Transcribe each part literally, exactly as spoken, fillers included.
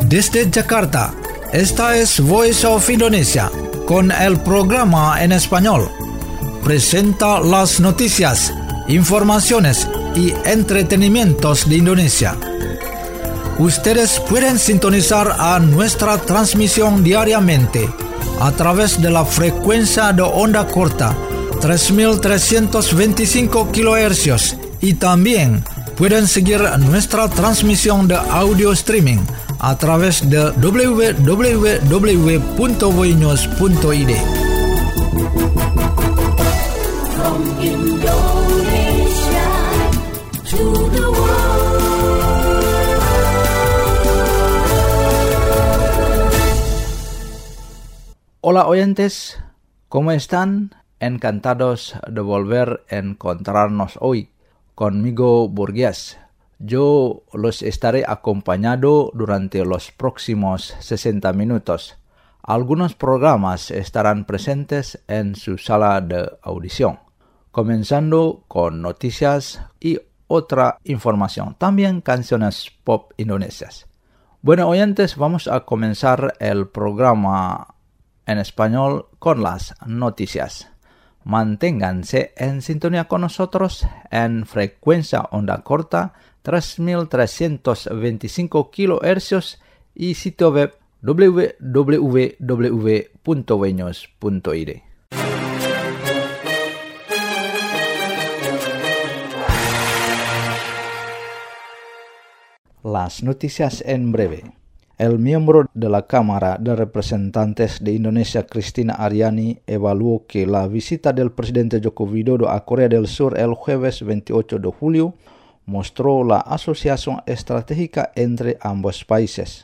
Desde Jakarta, esta es Voice of Indonesia, con el programa en español. Presenta las noticias, informaciones y entretenimientos de Indonesia. Ustedes pueden sintonizar a nuestra transmisión diariamente a través de la frecuencia de onda corta tres mil trescientos veinticinco kilohercios y también pueden seguir nuestra transmisión de audio streaming a través de doble u doble u doble u punto voinews punto i d. From Indonesia to the world. Hola oyentes, ¿cómo están? Encantados de volver a encontrarnos hoy. Conmigo Burgués. Yo los estaré acompañando durante los próximos sesenta minutos. Algunos programas estarán presentes en su sala de audición, comenzando con noticias y otra información, también canciones pop indonesias. Bueno, oyentes, vamos a comenzar el programa en español con las noticias. Manténganse en sintonía con nosotros en frecuencia onda corta tres mil trescientos veinticinco kilohercios y sitio web doble u doble u doble u punto voinews punto i d. Las noticias en breve. El miembro de la Cámara de Representantes de Indonesia, Cristina Aryani, evaluó que la visita del presidente Joko Widodo a Corea del Sur el jueves veintiocho de julio mostró la asociación estratégica entre ambos países.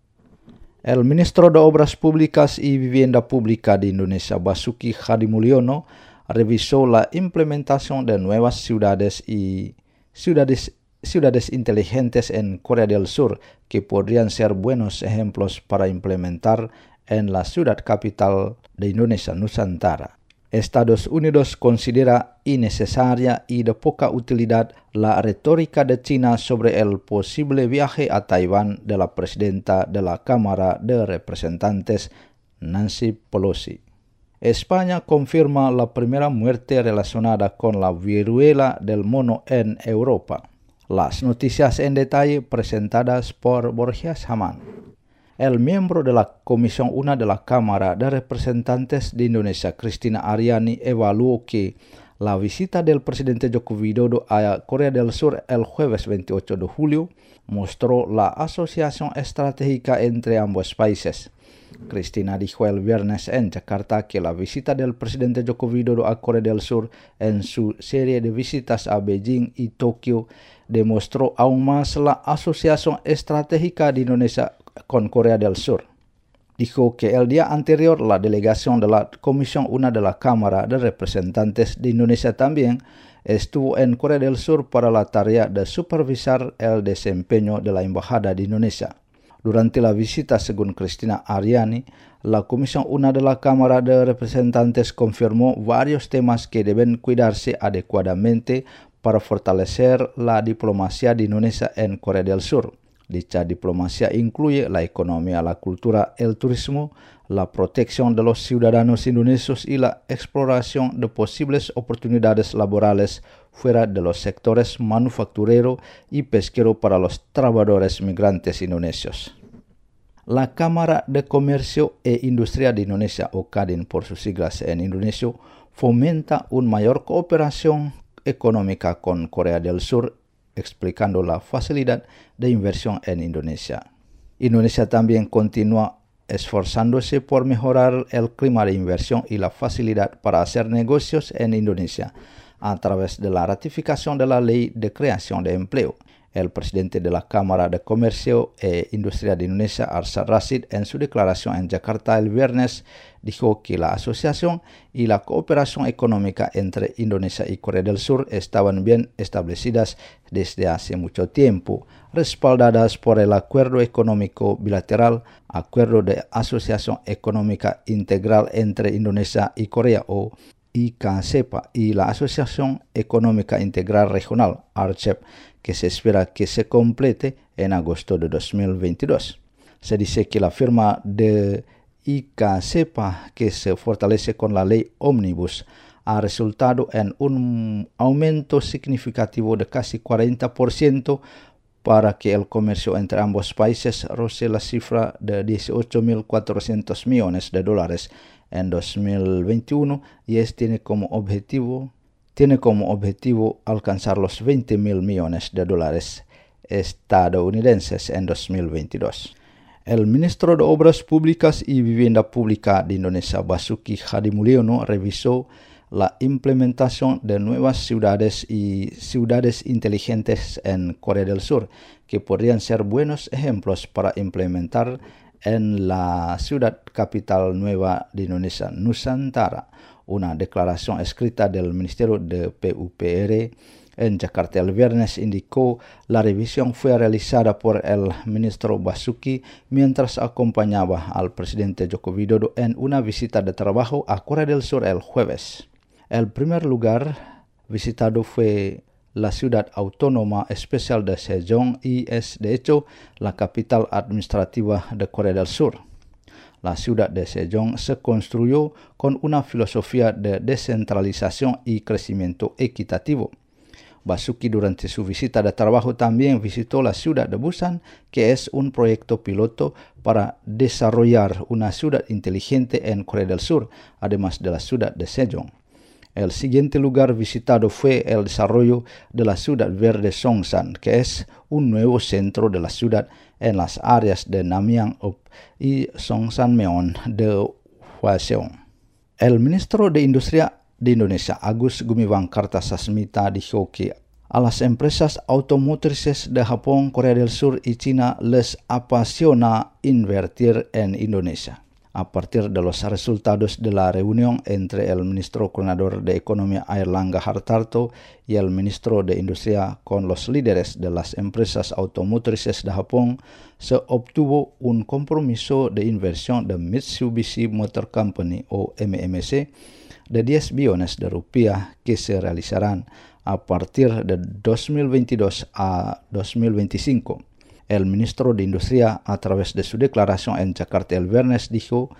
El ministro de Obras Públicas y Vivienda Pública de Indonesia, Basuki Hadimulyono, revisó la implementación de nuevas ciudades y ciudades ciudades inteligentes en Corea del Sur que podrían ser buenos ejemplos para implementar en la ciudad capital de Indonesia, Nusantara. Estados Unidos considera innecesaria y de poca utilidad la retórica de China sobre el posible viaje a Taiwán de la presidenta de la Cámara de Representantes, Nancy Pelosi. España confirma la primera muerte relacionada con la viruela del mono en Europa. Las noticias en detalle presentadas por Borges Haman. El miembro de la Comisión uno de la Cámara de Representantes de Indonesia, Cristina Aryani, evaluó que la visita del presidente Joko Widodo a Corea del Sur el jueves veintiocho de julio mostró la asociación estratégica entre ambos países. Cristina dijo el viernes en Jakarta que la visita del presidente Joko Widodo a Corea del Sur en su serie de visitas a Beijing y Tokio demostró aún más la asociación estratégica de Indonesia con Corea del Sur. Dijo que el día anterior la delegación de la Comisión uno de la Cámara de Representantes de Indonesia también estuvo en Corea del Sur para la tarea de supervisar el desempeño de la Embajada de Indonesia. Durante la visita, según Cristina Aryani, la Comisión uno de la Cámara de Representantes confirmó varios temas que deben cuidarse adecuadamente para fortalecer la diplomacia de Indonesia en Corea del Sur. Dicha diplomacia incluye la economía, la cultura, el turismo, la protección de los ciudadanos indonesios y la exploración de posibles oportunidades laborales fuera de los sectores manufacturero y pesquero para los trabajadores migrantes indonesios. La Cámara de Comercio e Industria de Indonesia, o KADIN por sus siglas en indonesio, fomenta una mayor cooperación económica con Corea del Sur, explicando la facilidad de inversión en Indonesia. Indonesia también continúa esforzándose por mejorar el clima de inversión y la facilidad para hacer negocios en Indonesia a través de la ratificación de la Ley de Creación de Empleo. El presidente de la Cámara de Comercio e Industria de Indonesia, Arshad Rashid, en su declaración en Jakarta el viernes, dijo que la asociación y la cooperación económica entre Indonesia y Corea del Sur estaban bien establecidas desde hace mucho tiempo, respaldadas por el Acuerdo Económico Bilateral, Acuerdo de Asociación Económica Integral entre Indonesia y Corea, o I K C E P A, y la Asociación Económica Integral Regional, A R C E P, que se espera que se complete en agosto de dos mil veintidós. Se dice que la firma de ICASEPA, que se fortalece con la ley Omnibus, ha resultado en un aumento significativo de casi cuarenta por ciento para que el comercio entre ambos países roce la cifra de dieciocho mil cuatrocientos millones de dólares en dos mil veintiuno y es, tiene como objetivo tiene como objetivo alcanzar los veinte mil millones de dólares estadounidenses en dos mil veintidós. El ministro de Obras Públicas y Vivienda Pública de Indonesia, Basuki Hadimulyono, revisó la implementación de nuevas ciudades y ciudades inteligentes en Corea del Sur, que podrían ser buenos ejemplos para implementar en la ciudad capital nueva de Indonesia, Nusantara. Una declaración escrita del Ministerio de P U P R en Jakarta el viernes indicó la revisión fue realizada por el ministro Basuki mientras acompañaba al presidente Joko Widodo en una visita de trabajo a Corea del Sur el jueves. El primer lugar visitado fue la ciudad autónoma especial de Sejong y es de hecho la capital administrativa de Corea del Sur. La ciudad de Sejong se construyó con una filosofía de descentralización y crecimiento equitativo. Basuki durante su visita de trabajo también visitó la ciudad de Busan, que es un proyecto piloto para desarrollar una ciudad inteligente en Corea del Sur, además de la ciudad de Sejong. El siguiente lugar visitado fue el desarrollo de la ciudad verde Songsan, que es un nuevo centro de la ciudad en las áreas de Namyang-up y Songsanmeon de Hwaseong. El ministro de Industria de Indonesia, Agus Gumiwang Kartasasmita, dijo que a las empresas automotrices de Japón, Corea del Sur y China les apasiona invertir en Indonesia. A partir de los resultados de la reunión entre el ministro coordinador de Economía Airlangga Hartarto y el ministro de Industria con los líderes de las empresas automotrices de Japón, se obtuvo un compromiso de inversión de Mitsubishi Motor Company o M M C de diez billones de rupiah que se realizarán a partir de dos mil veintidós a dos mil veinticinco. El ministro de Industria, a través de su declaración en Jakarta el viernes, dijo: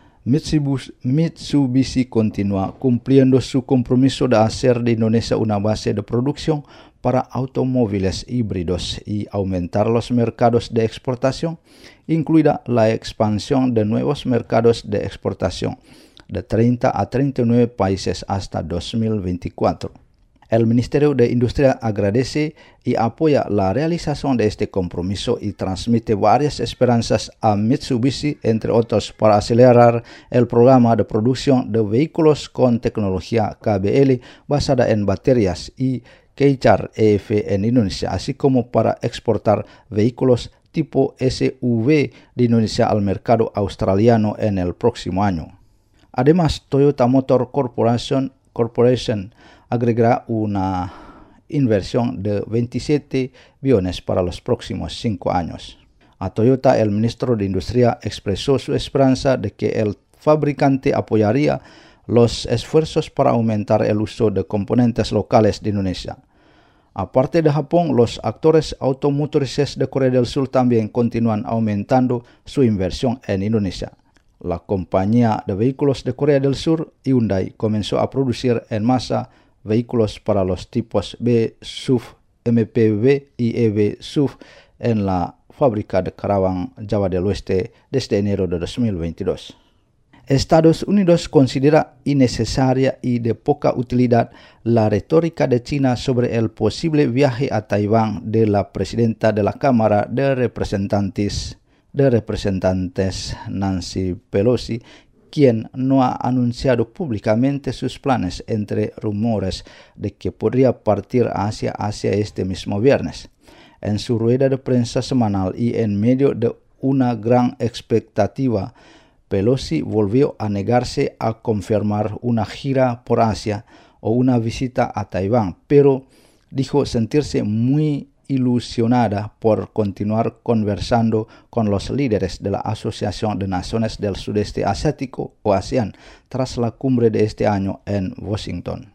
Mitsubishi continúa cumpliendo su compromiso de hacer de Indonesia una base de producción para automóviles híbridos y aumentar los mercados de exportación, incluida la expansión de nuevos mercados de exportación de treinta a treinta y nueve países hasta dos mil veinticuatro. El Ministerio de Industria agradece y apoya la realización de este compromiso y transmite varias esperanzas a Mitsubishi, entre otros, para acelerar el programa de producción de vehículos con tecnología K B L basada en baterías y Keichar E V en Indonesia, así como para exportar vehículos tipo S U V de Indonesia al mercado australiano en el próximo año. Además, Toyota Motor Corporation, Corporation agregará una inversión de veintisiete billones para los próximos cinco años. A Toyota, el ministro de Industria expresó su esperanza de que el fabricante apoyaría los esfuerzos para aumentar el uso de componentes locales de Indonesia. Aparte de Japón, los actores automotrices de Corea del Sur también continúan aumentando su inversión en Indonesia. La compañía de vehículos de Corea del Sur, Hyundai, comenzó a producir en masa vehículos para los tipos B S U V, M P V y E V S U V en la fábrica de Karawang, Java del Oeste, desde enero de dos mil veintidós. Estados Unidos considera innecesaria y de poca utilidad la retórica de China sobre el posible viaje a Taiwán de la presidenta de la Cámara de Representantes, de Representantes Nancy Pelosi, quien no ha anunciado públicamente sus planes, entre rumores de que podría partir hacia Asia este mismo viernes. En su rueda de prensa semanal y en medio de una gran expectativa, Pelosi volvió a negarse a confirmar una gira por Asia o una visita a Taiwán, pero dijo sentirse muy ilusionada por continuar conversando con los líderes de la Asociación de Naciones del Sudeste Asiático o ASEAN tras la cumbre de este año en Washington.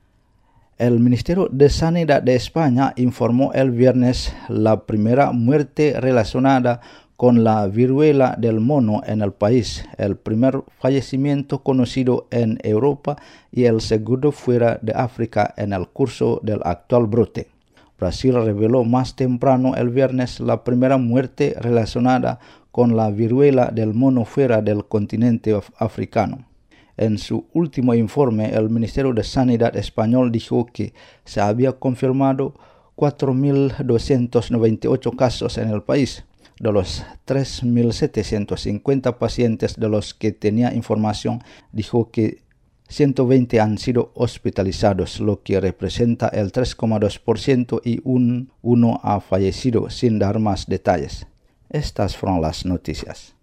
El Ministerio de Sanidad de España informó el viernes la primera muerte relacionada con la viruela del mono en el país, el primer fallecimiento conocido en Europa y el segundo fuera de África en el curso del actual brote. Brasil reveló más temprano el viernes la primera muerte relacionada con la viruela del mono fuera del continente africano. En su último informe, el Ministerio de Sanidad español dijo que se había confirmado cuatro mil doscientos noventa y ocho casos en el país. De los tres mil setecientos cincuenta pacientes de los que tenía información, dijo que ciento veinte han sido hospitalizados, lo que representa el tres coma dos por ciento y un, uno ha fallecido, sin dar más detalles. Estas fueron las noticias.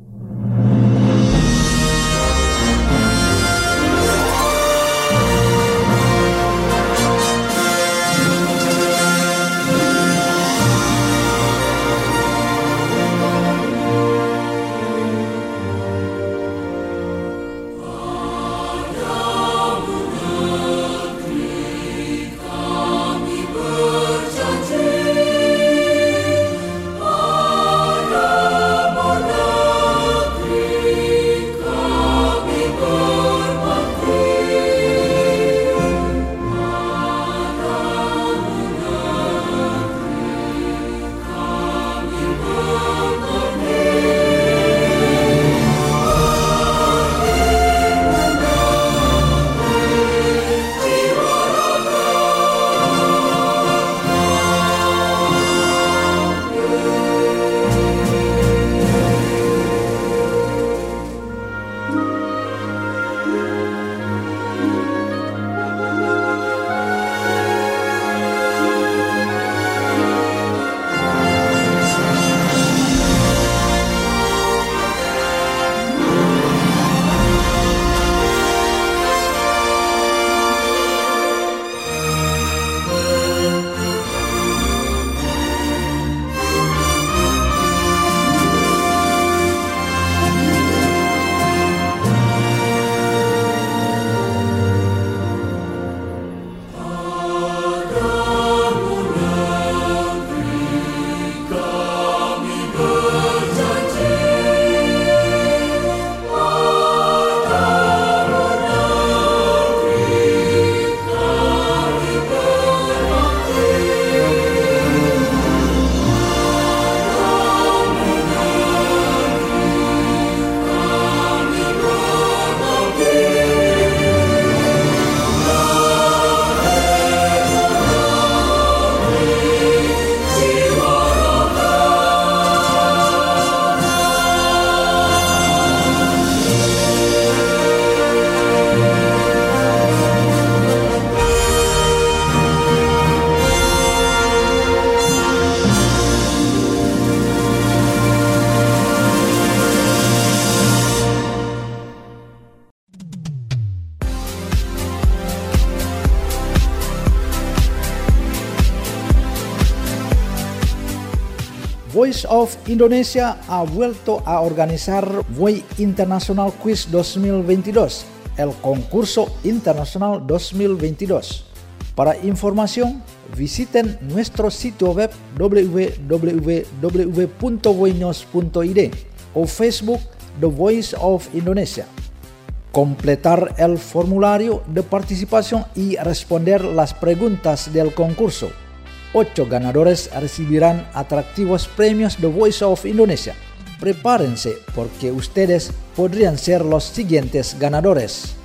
Voice of Indonesia ha vuelto a organizar V O I International Quiz dos mil veintidós, el concurso internacional dos mil veintidós. Para información, visiten nuestro sitio web w w w punto voinews punto i d o Facebook The Voice of Indonesia. Completar el formulario de participación y responder las preguntas del concurso. Ocho ganadores recibirán atractivos premios The Voice of Indonesia. Prepárense porque ustedes podrían ser los siguientes ganadores.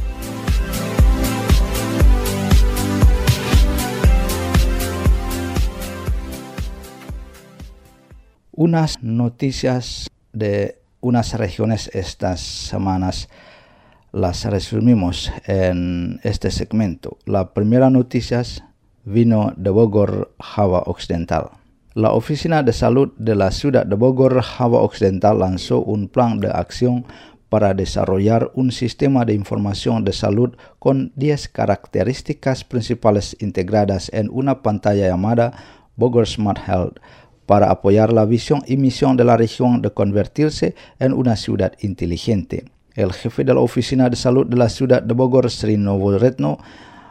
Unas noticias de unas regiones estas semanas las resumimos en este segmento. La primera noticia vino de Bogor, Java Occidental. La Oficina de Salud de la ciudad de Bogor, Java Occidental lanzó un plan de acción para desarrollar un sistema de información de salud con diez características principales integradas en una pantalla llamada Bogor Smart Health, para apoyar la visión y misión de la región de convertirse en una ciudad inteligente. El jefe de la Oficina de Salud de la ciudad de Bogor, Sri Novo Retno,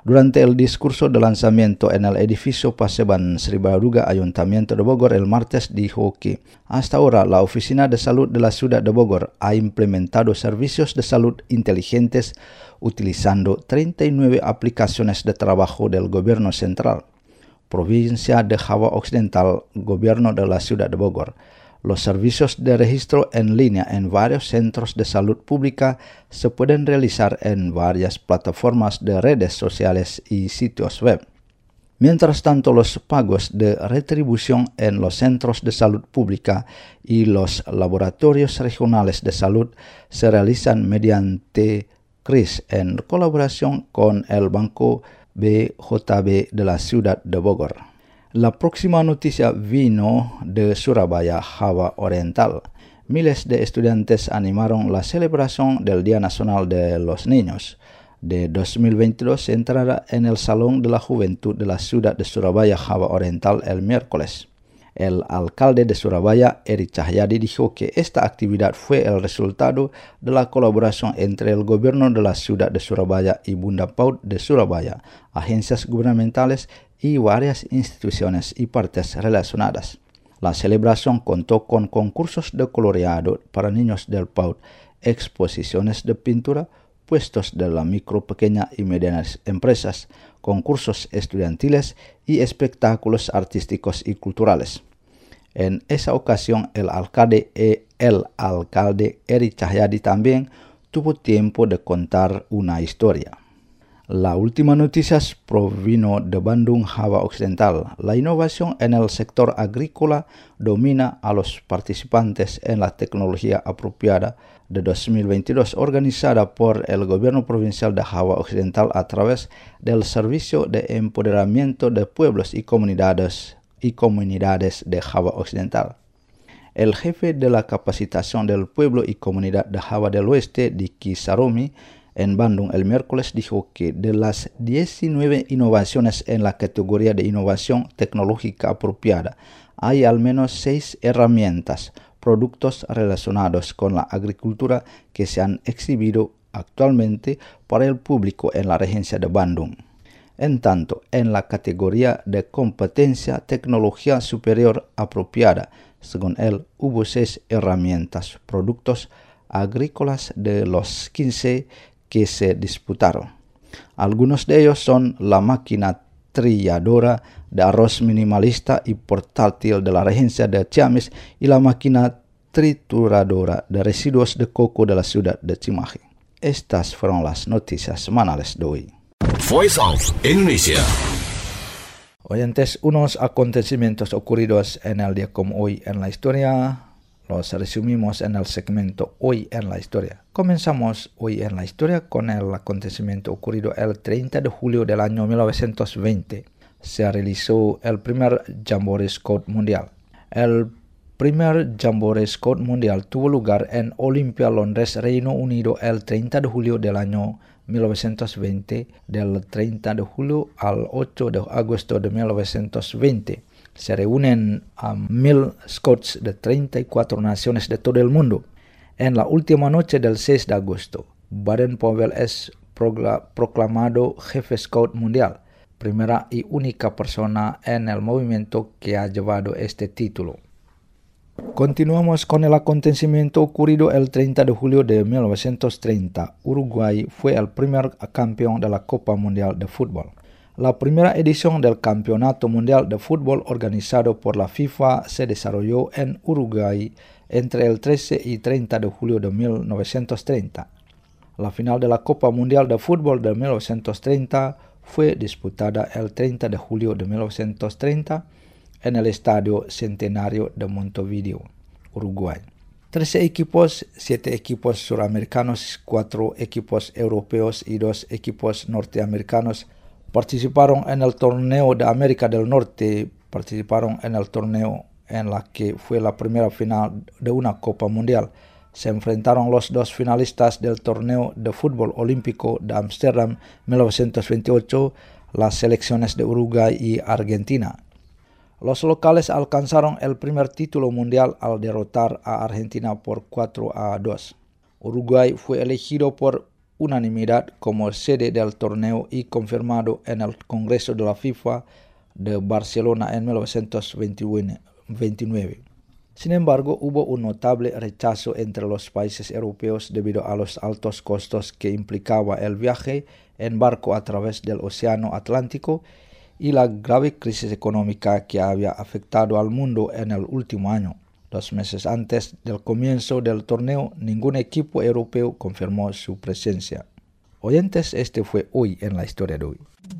Durante el discurso de lanzamiento en el edificio Paseban Sri Baduga, Ayuntamiento de Bogor, el martes dijo que hasta ahora la Oficina de Salud de la Ciudad de Bogor ha implementado servicios de salud inteligentes utilizando treinta y nueve aplicaciones de trabajo del Gobierno Central, Provincia de Java Occidental, Gobierno de la Ciudad de Bogor. Los servicios de registro en línea en varios centros de salud pública se pueden realizar en varias plataformas de redes sociales y sitios web. Mientras tanto, los pagos de retribución en los centros de salud pública y los laboratorios regionales de salud se realizan mediante C R I S en colaboración con el Banco B J B de la Ciudad de Bogor. La próxima noticia vino de Surabaya, Java Oriental. Miles de estudiantes animaron la celebración del Día Nacional de los Niños de dos mil veintidós, entrada en el Salón de la Juventud de la ciudad de Surabaya, Java Oriental, el miércoles. El alcalde de Surabaya, Eri Cahyadi, dijo que esta actividad fue el resultado de la colaboración entre el gobierno de la ciudad de Surabaya y Bunda Paut de Surabaya, agencias gubernamentales y varias instituciones y partes relacionadas. La celebración contó con concursos de coloreado para niños del Paut, exposiciones de pintura, puestos de la micro, pequeña y medianas empresas, concursos estudiantiles y espectáculos artísticos y culturales. En esa ocasión, el alcalde, el alcalde Eri Cahyadi también tuvo tiempo de contar una historia. La última noticia provino de Bandung, Java Occidental. La innovación en el sector agrícola domina a los participantes en la tecnología apropiada de dos mil veintidós, organizada por el Gobierno Provincial de Java Occidental a través del Servicio de Empoderamiento de Pueblos y Comunidades, y Comunidades de Java Occidental. El jefe de la capacitación del pueblo y comunidad de Java del Oeste, Diki Saromi, en Bandung el miércoles dijo que de las diecinueve innovaciones en la categoría de innovación tecnológica apropiada, hay al menos seis herramientas, productos relacionados con la agricultura que se han exhibido actualmente para el público en la regencia de Bandung. En tanto, en la categoría de competencia tecnología superior apropiada, según él, hubo seis herramientas, productos agrícolas de los quince que se disputaron. Algunos de ellos son la máquina trilladora de arroz minimalista y portátil de la regencia de Ciamis y la máquina trituradora de residuos de coco de la ciudad de Cimahi. Estas fueron las noticias semanales de hoy. Voice of Indonesia. Oyentes, unos acontecimientos ocurridos en el día como hoy en la historia los resumimos en el segmento Hoy en la Historia. Comenzamos hoy en la historia con el acontecimiento ocurrido el treinta de julio del año mil novecientos veinte. Se realizó el primer Jamboree Scout Mundial. El primer Jamboree Scout Mundial tuvo lugar en Olympia, Londres, Reino Unido, el treinta de julio del año mil novecientos veinte. Del treinta de julio al ocho de agosto de mil novecientos veinte. Se reúnen a mil scouts de treinta y cuatro naciones de todo el mundo. En la última noche del seis de agosto, Baden-Powell es proclamado jefe scout mundial, primera y única persona en el movimiento que ha llevado este título. Continuamos con el acontecimiento ocurrido el treinta de julio de mil novecientos treinta. Uruguay fue el primer campeón de la Copa Mundial de Fútbol. La primera edición del Campeonato Mundial de Fútbol organizado por la FIFA se desarrolló en Uruguay entre el trece y treinta de julio de mil novecientos treinta. La final de la Copa Mundial de Fútbol de mil novecientos treinta fue disputada el treinta de julio de mil novecientos treinta en el Estadio Centenario de Montevideo, Uruguay. trece equipos, siete equipos suramericanos, cuatro equipos europeos y dos equipos norteamericanos participaron en el torneo de América del Norte, participaron en el torneo en la que fue la primera final de una Copa Mundial. Se enfrentaron los dos finalistas del torneo de fútbol olímpico de Ámsterdam mil novecientos veintiocho, las selecciones de Uruguay y Argentina. Los locales alcanzaron el primer título mundial al derrotar a Argentina por cuatro a dos. Uruguay fue elegido por unanimidad como sede del torneo y confirmado en el Congreso de la FIFA de Barcelona en mil novecientos veintinueve. Sin embargo, hubo un notable rechazo entre los países europeos debido a los altos costos que implicaba el viaje en barco a través del Océano Atlántico y la grave crisis económica que había afectado al mundo en el último año. Dos meses antes del comienzo del torneo, ningún equipo europeo confirmó su presencia. Oyentes, este fue Hoy en la Historia de hoy.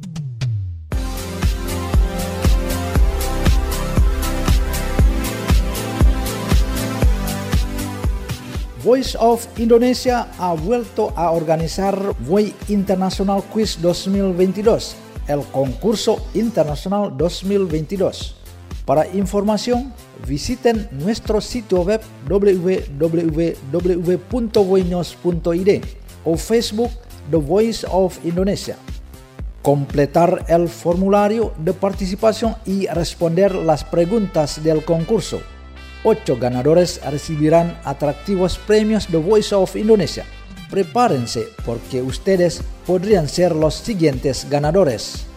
Voice of Indonesia ha vuelto a organizar Voy International Quiz dos mil veintidós, el concurso internacional dos mil veintidós. Para información, visiten nuestro sitio web w w w punto voinews punto i d o Facebook The Voice of Indonesia. Completar el formulario de participación y responder las preguntas del concurso. Ocho ganadores recibirán atractivos premios The Voice of Indonesia. Prepárense porque ustedes podrían ser los siguientes ganadores.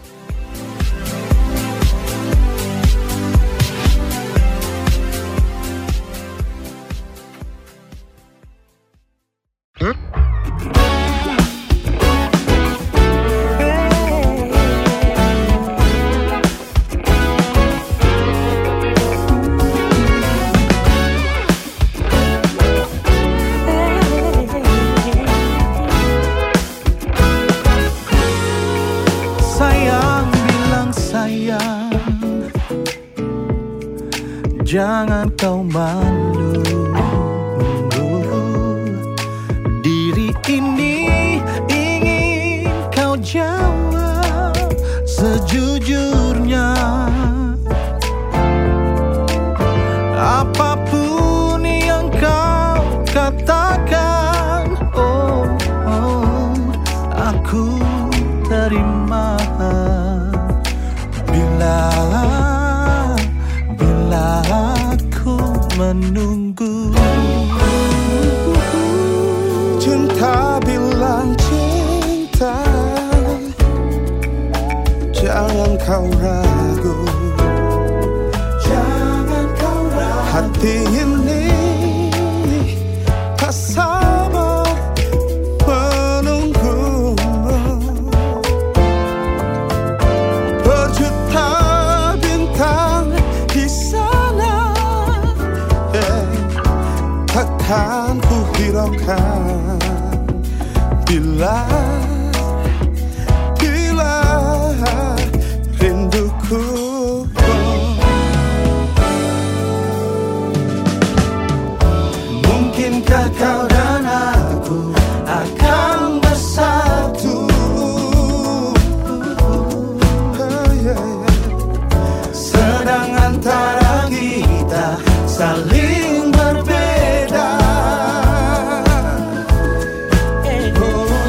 Jangan kau malu, diri ini ingin kau jawab sejujurnya. Apapun yang kau katakan, oh, oh aku terima. Bila menunggu cinta, bilang cinta, jangan kau ragu, jangan kau ragu. Hati ini tak sabar menunggumu. Berjuta bintang di sana takkan ku hiraukan bila bila rinduku. Mungkinkah kau dan aku akan bersatu? Sedang antara kita saling berbeda. Oh,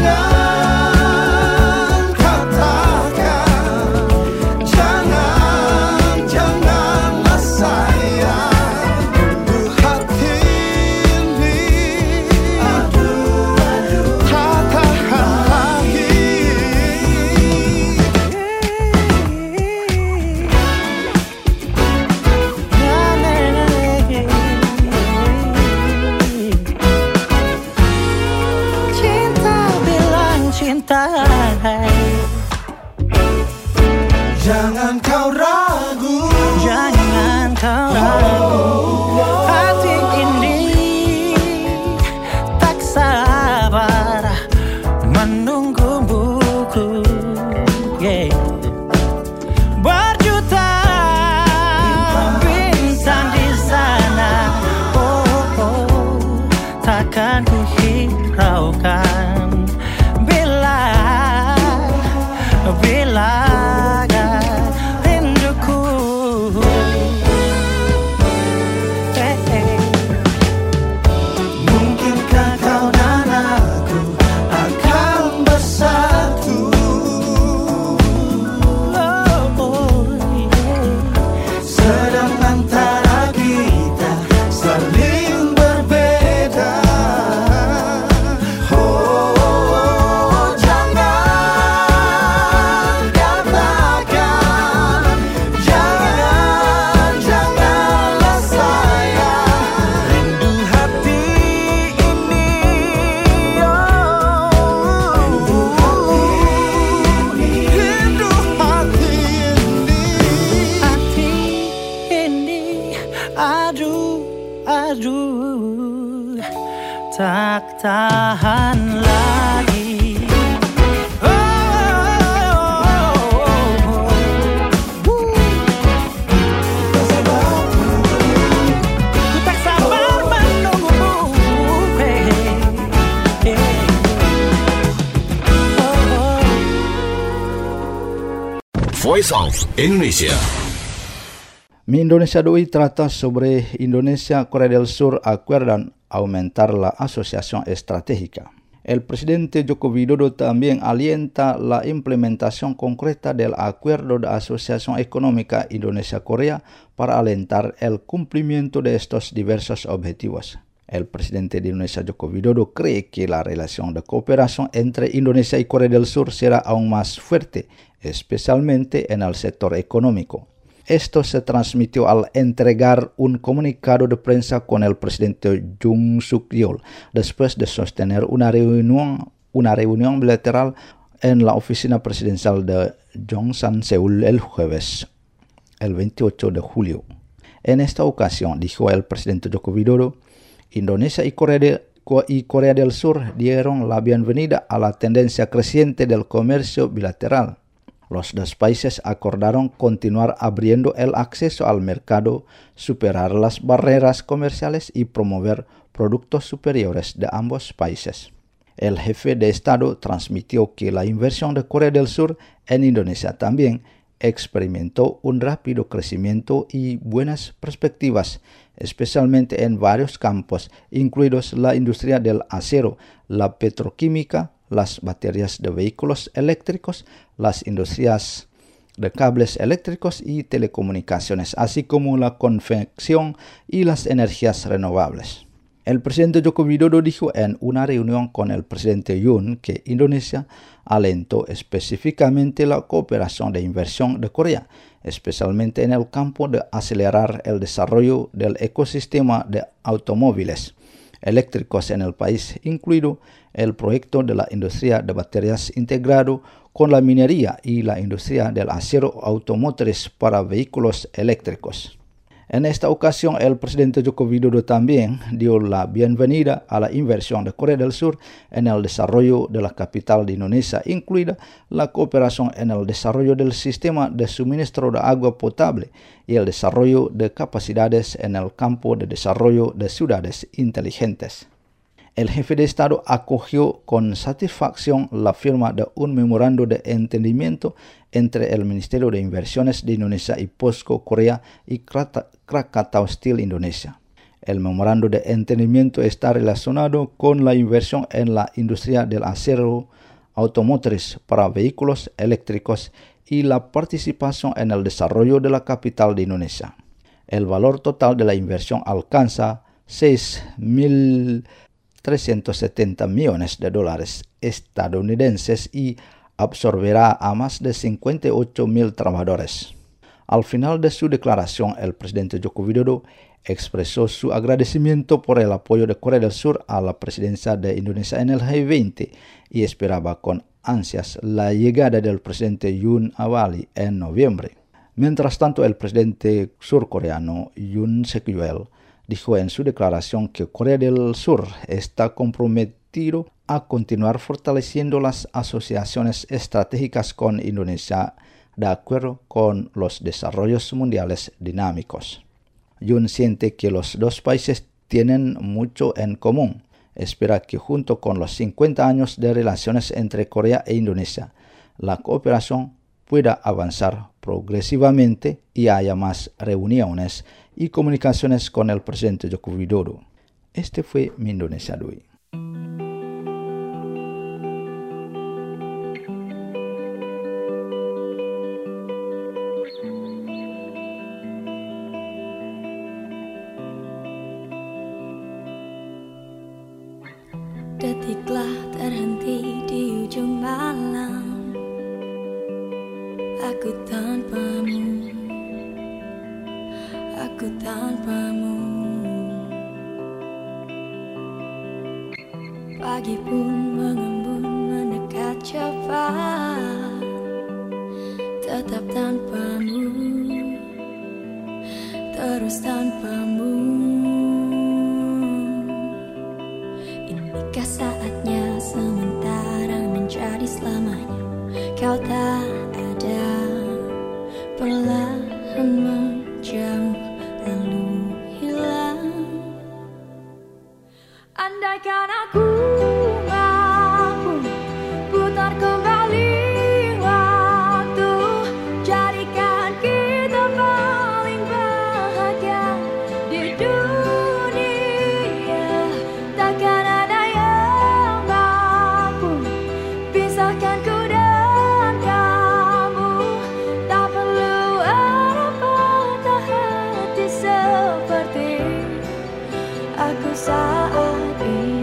jangan katakan, jangan, janganlah sayang. Aduh hati ini, aduh, aduh, tak tahan lagi. Jangan kau ragu, jangan kau ragu. Hati ini tak sabar menunggu buku. Yeah. Berjuta bintang di sana, oh, oh, takkan ku hiraukan bila bila rinduku. Hey, hey. Mungkinkah kau dan aku akan bersatu? tak tahan lagi. Oh, oh, oh, oh. Ku tak sabar menunggumu. Hey, hey, hey. Oh, oh. Voice of Indonesia. Mi Indonesia de hoy trata sobre Indonesia, Corea del Sur acuerdan aumentar la asociación estratégica. El presidente Joko Widodo también alienta la implementación concreta del Acuerdo de Asociación Económica Indonesia-Corea para alentar el cumplimiento de estos diversos objetivos. El presidente de Indonesia, Joko Widodo, cree que la relación de cooperación entre Indonesia y Corea del Sur será aún más fuerte, especialmente en el sector económico. Esto se transmitió al entregar un comunicado de prensa con el presidente Yoon Suk-yeol después de sostener una reunión, una reunión bilateral en la oficina presidencial de Yongsan, Seúl, el jueves, el veintiocho de julio. En esta ocasión, dijo el presidente Joko Widodo, Indonesia y Corea, de, y Corea del Sur dieron la bienvenida a la tendencia creciente del comercio bilateral. Los dos países acordaron continuar abriendo el acceso al mercado, superar las barreras comerciales y promover productos superiores de ambos países. El jefe de Estado transmitió que la inversión de Corea del Sur en Indonesia también experimentó un rápido crecimiento y buenas perspectivas, especialmente en varios campos, incluidos la industria del acero, la petroquímica, las baterías de vehículos eléctricos, las industrias de cables eléctricos y telecomunicaciones, así como la confección y las energías renovables. El presidente Joko Widodo dijo en una reunión con el presidente Yoon que Indonesia alentó específicamente la cooperación de inversión de Corea, especialmente en el campo de acelerar el desarrollo del ecosistema de automóviles eléctricos en el país, incluido el proyecto de la industria de baterías integrado con la minería y la industria del acero automotriz para vehículos eléctricos. En esta ocasión, el presidente Joko Widodo también dio la bienvenida a la inversión de Corea del Sur en el desarrollo de la capital de Indonesia, incluida la cooperación en el desarrollo del sistema de suministro de agua potable y el desarrollo de capacidades en el campo de desarrollo de ciudades inteligentes. El jefe de Estado acogió con satisfacción la firma de un memorando de entendimiento entre el Ministerio de Inversiones de Indonesia y POSCO Corea y Krakatau Steel Indonesia. El memorando de entendimiento está relacionado con la inversión en la industria del acero automotriz para vehículos eléctricos y la participación en el desarrollo de la capital de Indonesia. El valor total de la inversión alcanza seis mil trescientos setenta millones de dólares estadounidenses y absorberá a más de cincuenta y ocho mil trabajadores. Al final de su declaración, el presidente Joko Widodo expresó su agradecimiento por el apoyo de Corea del Sur a la presidencia de Indonesia en el G veinte y esperaba con ansias la llegada del presidente Yoon a Bali en noviembre. Mientras tanto, el presidente surcoreano Yoon Suk-yeol dijo en su declaración que Corea del Sur está comprometido a continuar fortaleciendo las asociaciones estratégicas con Indonesia de acuerdo con los desarrollos mundiales dinámicos. Yoon siente que los dos países tienen mucho en común. Espera que junto con los cincuenta años de relaciones entre Corea e Indonesia, la cooperación pueda avanzar progresivamente y haya más reuniones y comunicaciones con el presidente Joko Widodo. Este fue mi Indonesia de hoy. Detiklah terhenti di ujung malam, aku tanpamu, aku tanpamu. Pagi pun mengembun mendekat cepat, tetap tanpamu, terus tanpamu. kau tak ada, perlahan menjauh lalu hilang. Andaikan aku mampu putar kembali waktu, jadikan kita paling bahagia di dunia. Takkan ada yang mampu pisahkan ku dan kamu. Tak perlu ada patah hati seperti aku saat ini.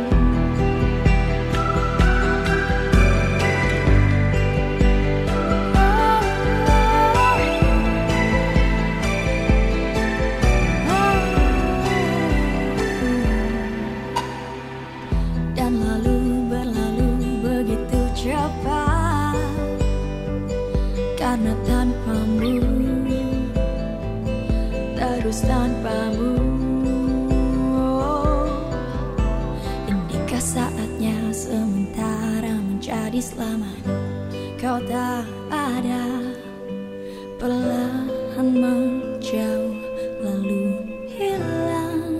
Dan lalu berlalu begitu cepat, karena tanpamu, terus tanpamu. Inikah saatnya sementara menjadi selamanya kau tak ada, perlahan menjauh lalu hilang.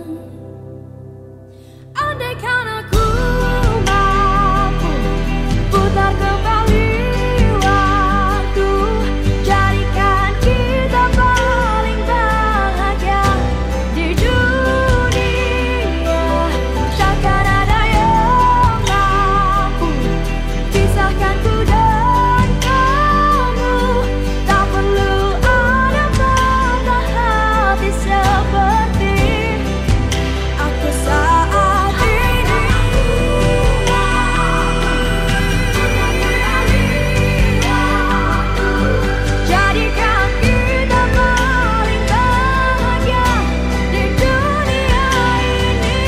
Andaikan aku mampu putar kembali waktu, jadikan kita paling bahagia di dunia. Takkan ada yang mampu pisahkan ku dan kamu. Tak perlu ada patah hati seperti aku saat ini. Jadikan kita paling bahagia di dunia ini.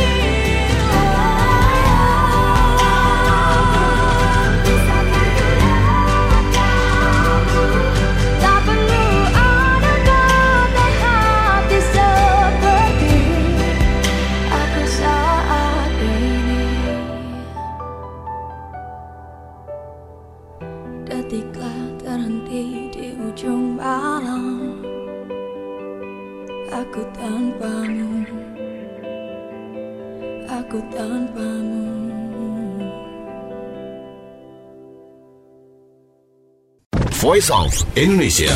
Tak perlu ada patah hati seperti aku saat ini. Detiklah terhenti di ujung malam, aku tanpamu, aku tanpamu. Voice of Indonesia.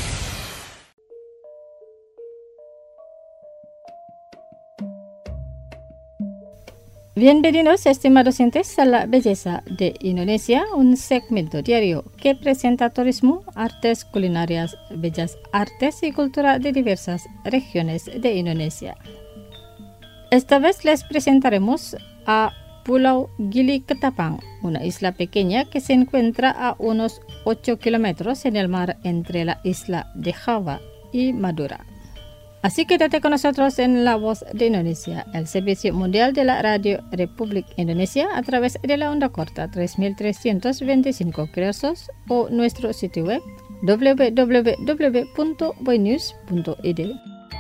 Bienvenidos, estimados oyentes, a La Belleza de Indonesia, un segmento diario que presenta turismo, artes culinarias, bellas artes y cultura de diversas regiones de Indonesia. Esta vez les presentaremos a Pulau Gili Ketapang, una isla pequeña que se encuentra a unos ocho kilómetros en el mar entre la isla de Java y Madura. Así que quédate con nosotros en La Voz de Indonesia, el servicio mundial de la Radio Republik Indonesia a través de la onda corta tres mil trescientos veinticinco kilohertz o nuestro sitio web w w w punto boynews punto i d.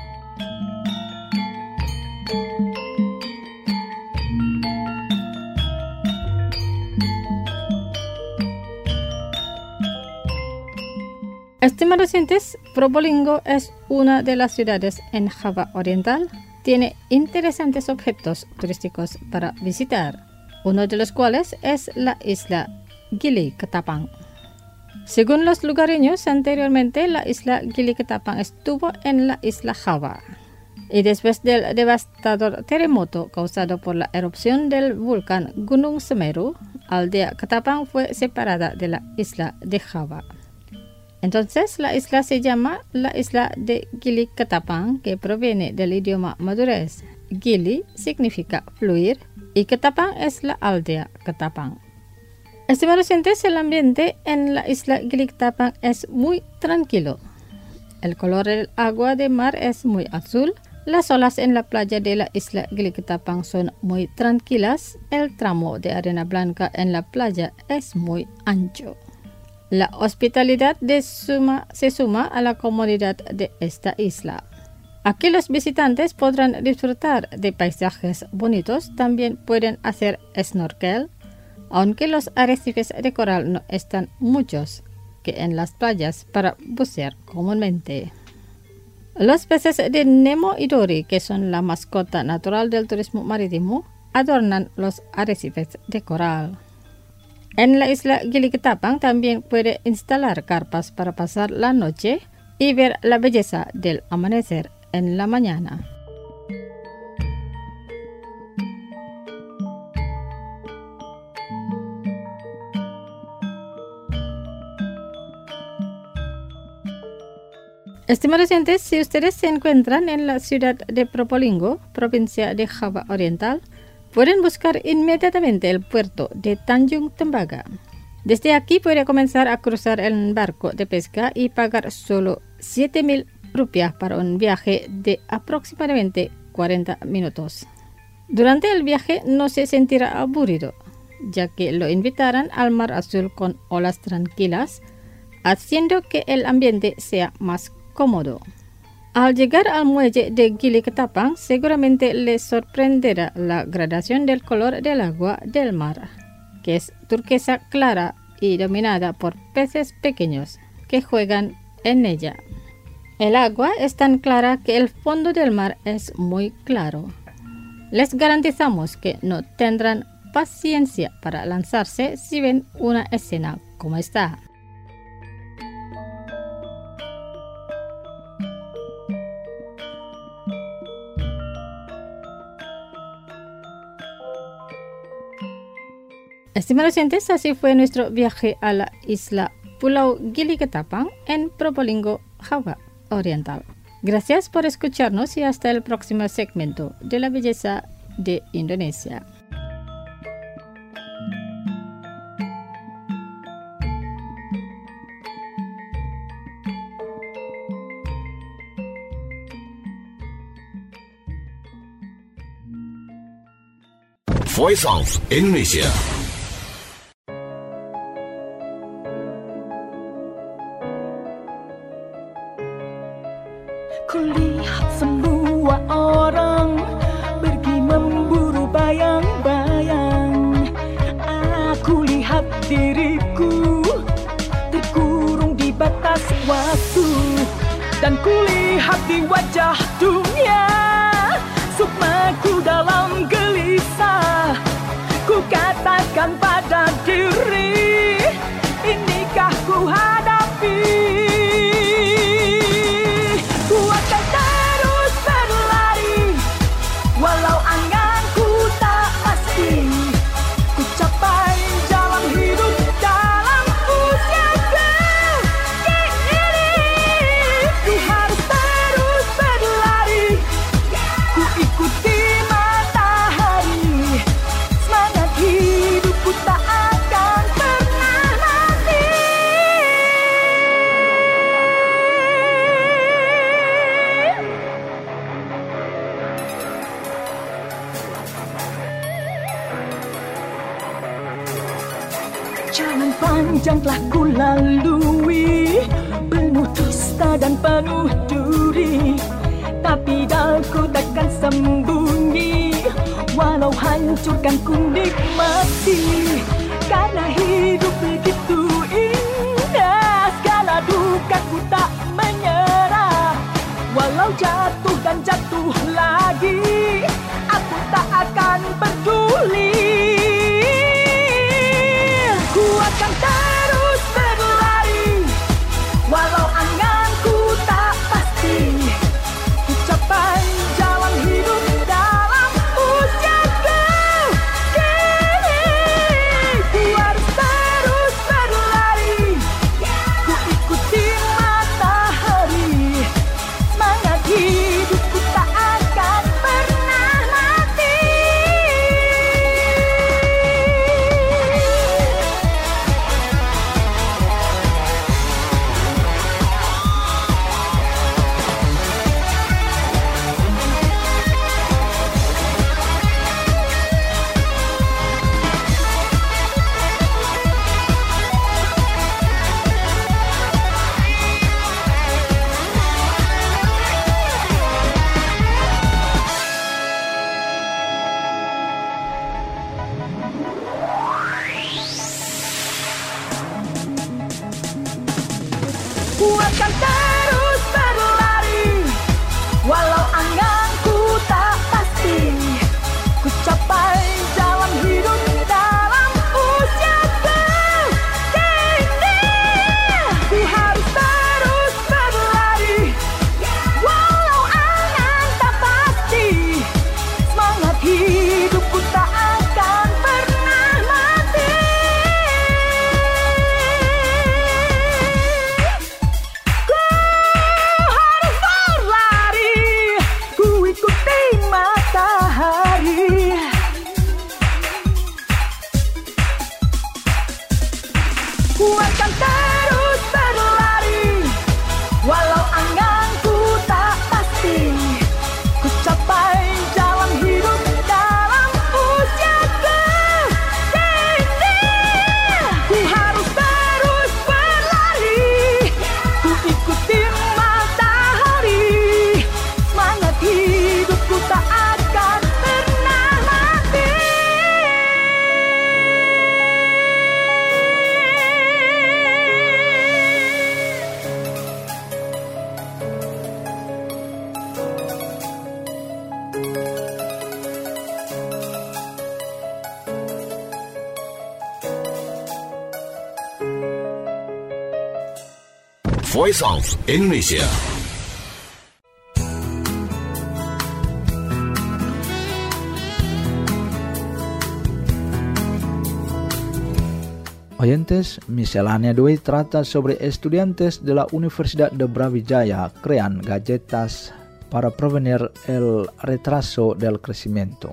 Estimados oyentes, Probolinggo es una de las ciudades en Java Oriental. Tiene interesantes objetos turísticos para visitar, uno de los cuales es la isla Gili Ketapang. Según los lugareños, anteriormente la isla Gili Ketapang estuvo en la isla Java. Y después del devastador terremoto causado por la erupción del volcán Gunung Semeru, aldea Ketapang fue separada de la isla de Java. Entonces la isla se llama la isla de Gili Ketapang, que proviene del idioma madurés. Gili significa fluir y Ketapang es la aldea Ketapang. Estimados oyentes, el ambiente en la isla Gili Ketapang es muy tranquilo. El color del agua de mar es muy azul. Las olas en la playa de la isla Gili Ketapang son muy tranquilas. El tramo de arena blanca en la playa es muy ancho. La hospitalidad de suma, se suma a la comodidad de esta isla. Aquí los visitantes podrán disfrutar de paisajes bonitos, también pueden hacer snorkel, aunque los arrecifes de coral no están muchos que en las playas para bucear comúnmente. Los peces de Nemo y Dory, que son la mascota natural del turismo marítimo, adornan los arrecifes de coral. En la isla Gili Ketapang también puede instalar carpas para pasar la noche y ver la belleza del amanecer en la mañana. Estimados oyentes, si ustedes se encuentran en la ciudad de Probolinggo, provincia de Java Oriental, pueden buscar inmediatamente el puerto de Tanjung Tembaga. Desde aquí puede comenzar a cruzar el barco de pesca y pagar solo siete mil rupias para un viaje de aproximadamente cuarenta minutos. Durante el viaje no se sentirá aburrido, ya que lo invitarán al mar azul con olas tranquilas, haciendo que el ambiente sea más cómodo. Al llegar al muelle de Gili Ketapang, seguramente les sorprenderá la gradación del color del agua del mar, que es turquesa clara y dominada por peces pequeños que juegan en ella. El agua es tan clara que el fondo del mar es muy claro. Les garantizamos que no tendrán paciencia para lanzarse si ven una escena como esta. Estimados oyentes, así fue nuestro viaje a la isla Pulau Gili Ketapang en Probolinggo, Java Oriental. Gracias por escucharnos y hasta el próximo segmento de la belleza de Indonesia. Voice of Indonesia. Kulihat semua orang pergi memburu bayang-bayang. Aku lihat diriku terkurung di batas waktu, dan kulihat di wajah dunia sukmaku dalam gelisah. Ku katakan pada diri, inikah ku hadapi? Walau anganku tak pasti, ku capai jalan hidup dalam usiaku ini. Ku harus terus berlari, ku ikuti matahari. Semangat hidupku tak akan pernah mati. Jalan panjang telah ku lalui, penuh dusta dan penuh duri, tapi dalku takkan sembunyi, walau hancurkan ku nikmati. Karena hidup begitu indah, segala duka ku tak menyerah. Walau jatuh dan jatuh lagi, aku tak akan peduli. Ku akan terus berlari, walau anganku tak pasti. Ku capai jalan hidup dalam usiaku kini. Ku akan terus berlari, walau anganku tak pasti. Ku capai jalan hidup dalam usiaku kini. Ku harus terus berlari, walau angan tak pasti. Semangat hidupku tak akan pernah mati. Ku harus berlari, ku ikuti matahari. Ku akan terus berlari, walau anganku tak pasti. Ku capai jalan hidup dalam usiaku kini. Ku harus terus berlari, ku ikuti matahari. Semangat hidupku tak akan pernah mati. Voice of Indonesia. Oyentes, Miscelánea de hoy trata sobre estudiantes de la Universidad de Brawijaya crean galletas para prevenir el retraso del crecimiento.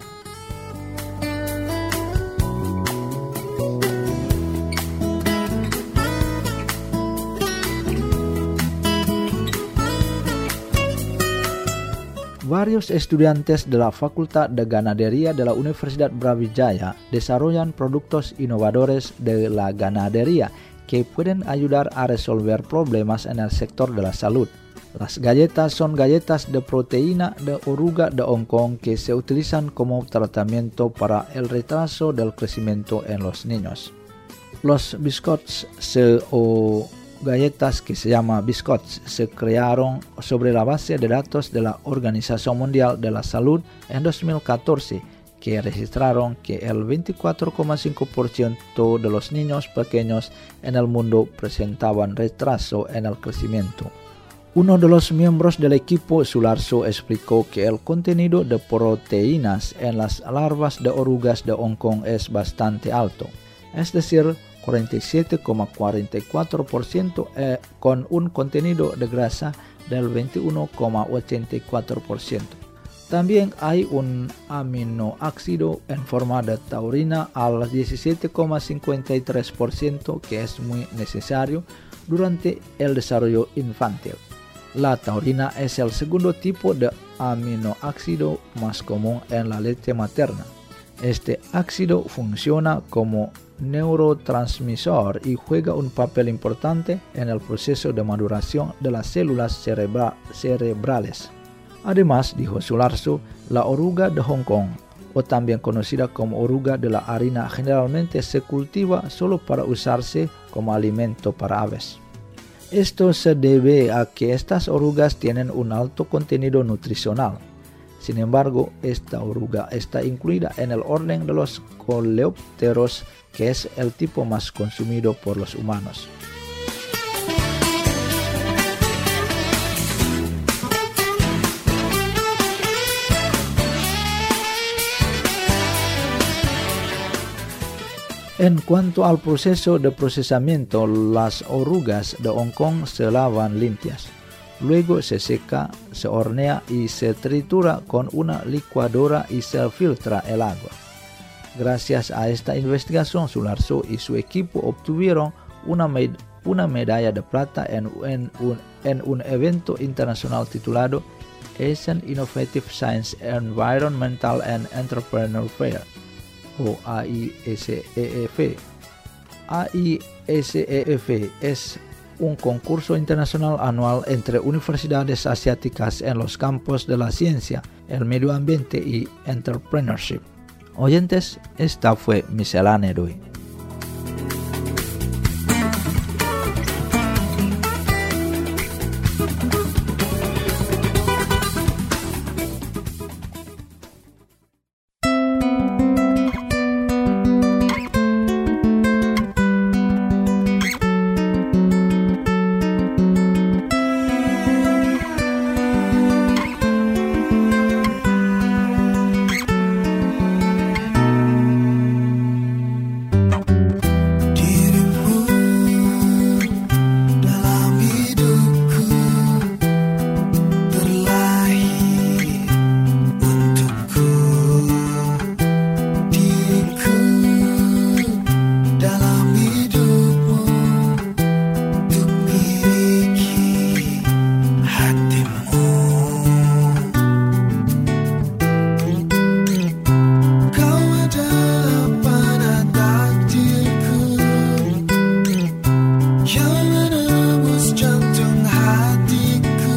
Varios estudiantes de la Facultad de Ganadería de la Universidad Brawijaya desarrollan productos innovadores de la ganadería que pueden ayudar a resolver problemas en el sector de la salud. Las galletas son galletas de proteína de oruga de Hong Kong que se utilizan como tratamiento para el retraso del crecimiento en los niños. Los biscuits se, o galletas que se llama biscuits se crearon sobre la base de datos de la Organización Mundial de la Salud en dos mil catorce, que registraron que el veinticuatro coma cinco por ciento de los niños pequeños en el mundo presentaban retraso en el crecimiento. Uno de los miembros del equipo, Sularso, explicó que el contenido de proteínas en las larvas de orugas de Hong Kong es bastante alto, es decir, cuarenta y siete coma cuarenta y cuatro por ciento eh, con un contenido de grasa del veintiuno coma ochenta y cuatro por ciento. También hay un aminoácido en forma de taurina al diecisiete coma cincuenta y tres por ciento que es muy necesario durante el desarrollo infantil. La taurina es el segundo tipo de aminoácido más común en la leche materna. Este ácido funciona como neurotransmisor y juega un papel importante en el proceso de maduración de las células cerebra- cerebrales. Además, dijo Sularso, la oruga de Hong Kong, o también conocida como oruga de la harina, generalmente se cultiva solo para usarse como alimento para aves. Esto se debe a que estas orugas tienen un alto contenido nutricional. Sin embargo, esta oruga está incluida en el orden de los coleópteros, que es el tipo más consumido por los humanos. En cuanto al proceso de procesamiento, las orugas de Hong Kong se lavan limpias. Luego se seca, se hornea y se tritura con una licuadora y se filtra el agua. Gracias a esta investigación, Sularso y su equipo obtuvieron una, med- una medalla de plata en, en, un, en un evento internacional titulado Asian Innovative Science Environmental and Entrepreneur Fair, o A I S E F. A I S E F es un concurso internacional anual entre universidades asiáticas en los campos de la ciencia, el medio ambiente y entrepreneurship. Oyentes, esta fue Miscelánea de hoy. yang menembus jantung hatiku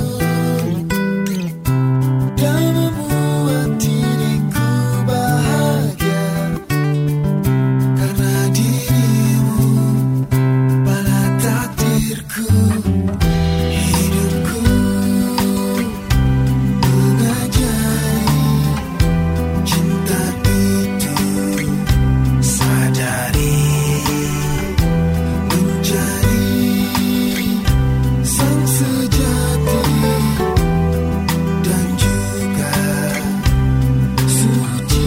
dan membuat diriku bahagia karena dirimu pada takdirku. Hidupku mengajari cinta itu, sadari mencari sang sejati dan juga suci.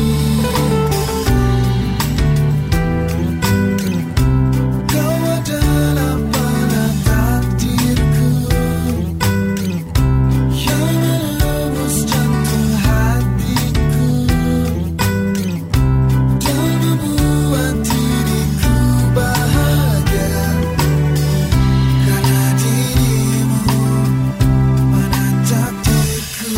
Kau adalah pada takdirku yang menembus jantung hatiku dan membuat diriku bahagia karena dirimu pada takdirku.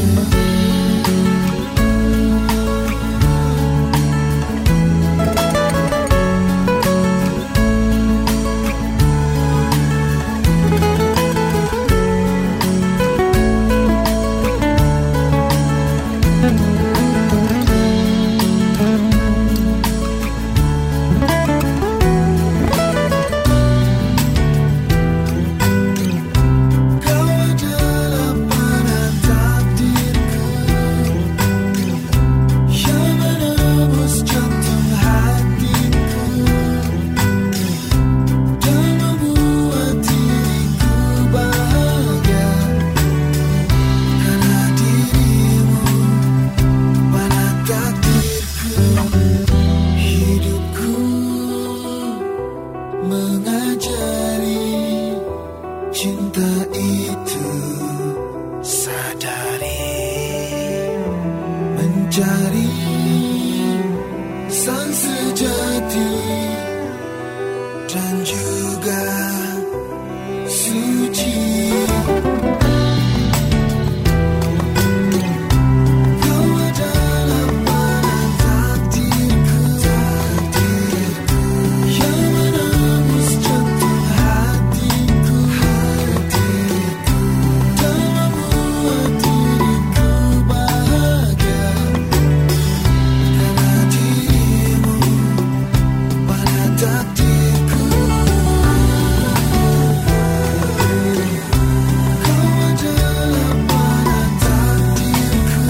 Kau adalah pada takdirku yang menembus jantung hatiku dan membuat diriku bahagia karena dirimu pada takdirku. Hidupku mengajari cinta itu, sadari mencari sang sejati dan juga suci. Kau adalah pada takdirku, takdirku yang menembus jantung hatiku, hatiku dan membuat diriku bahagia karena dirimu pada takdirku. Kau adalah pada takdirku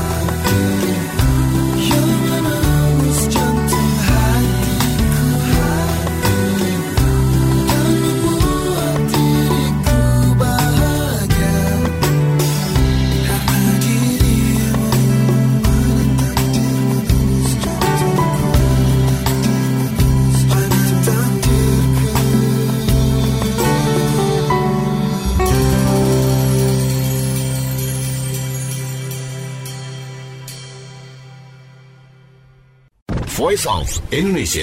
yang menembus jantung hatiku, hatiku dan membuat diriku bahagia karena dirimu pada takdirku, pada takdirku. Voice of Indonesia.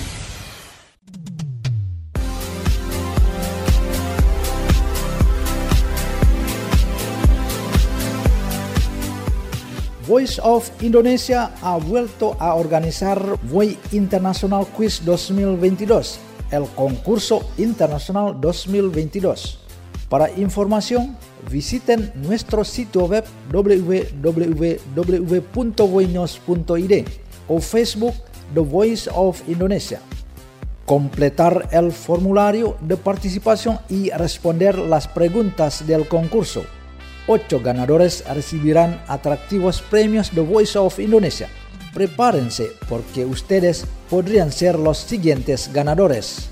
Voice of Indonesia ha vuelto a organizar Voy International Quiz dos mil veintidós, el concurso internacional dos mil veintidós. Para información, visiten nuestro sitio web w w w punto voinos punto i d o Facebook The Voice of Indonesia. Completar el formulario de participación y responder las preguntas del concurso. Ocho ganadores recibirán atractivos premios The Voice of Indonesia. Prepárense porque ustedes podrían ser los siguientes ganadores.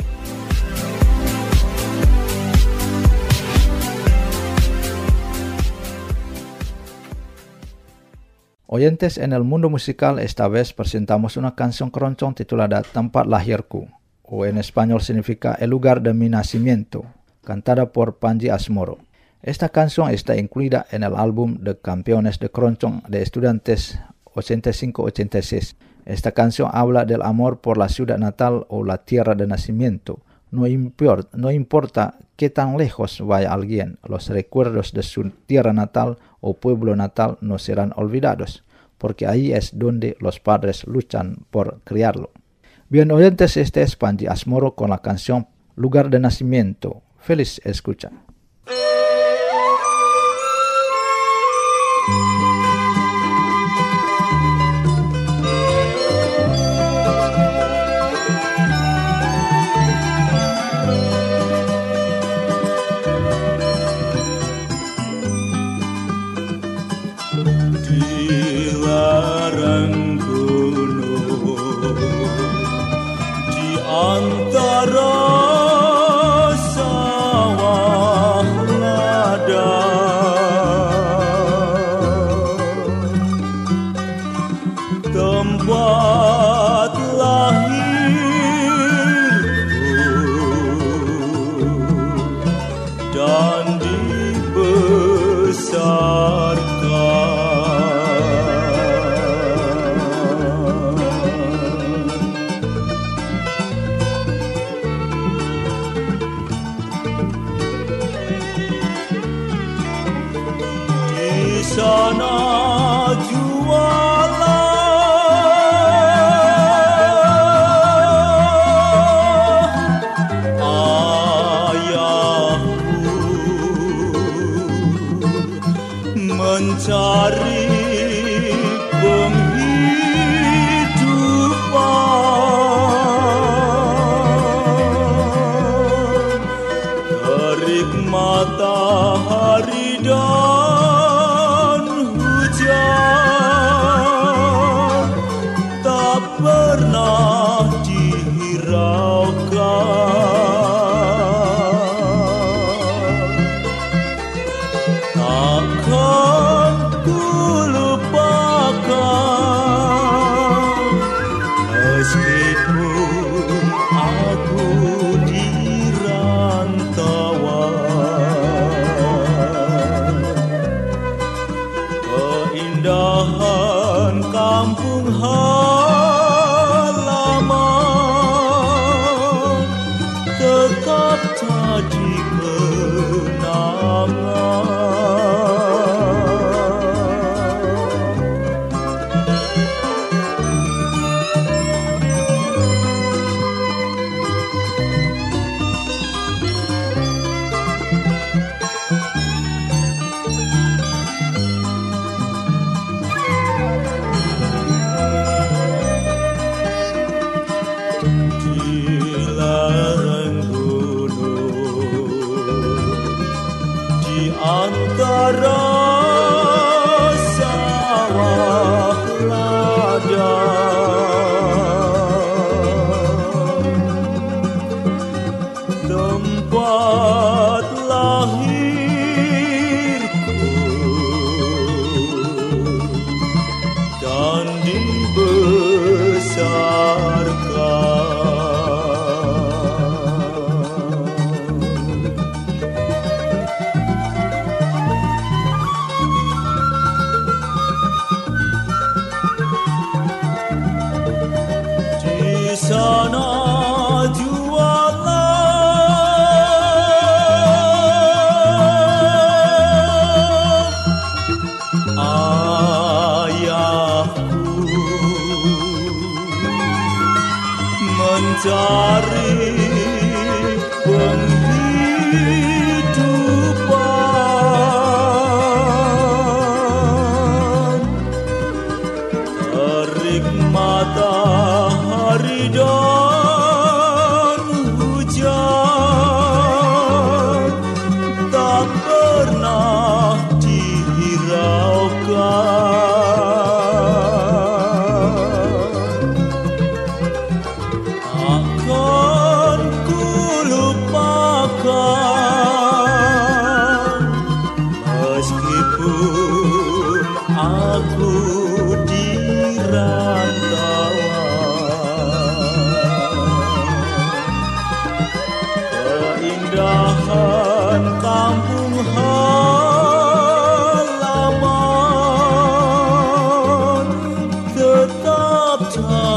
Oyentes, en el mundo musical esta vez presentamos una canción keroncong titulada Tempat Lahirku, o en español significa El lugar de mi nacimiento, cantada por Panji Asmoro. Esta canción está incluida en el álbum de campeones de keroncong de estudiantes ochenta y cinco ochenta y seis. Esta canción habla del amor por la ciudad natal o la tierra de nacimiento. No importa, no importa qué tan lejos vaya alguien, los recuerdos de su tierra natal o pueblo natal no serán olvidados, porque ahí es donde los padres luchan por criarlo. Bien oyentes, este es Panji Asmoro con la canción lugar de nacimiento. Feliz escucha.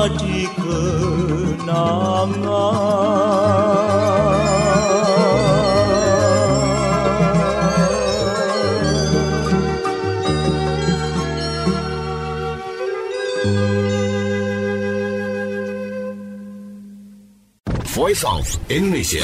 kenangan. Voice of Indonesia.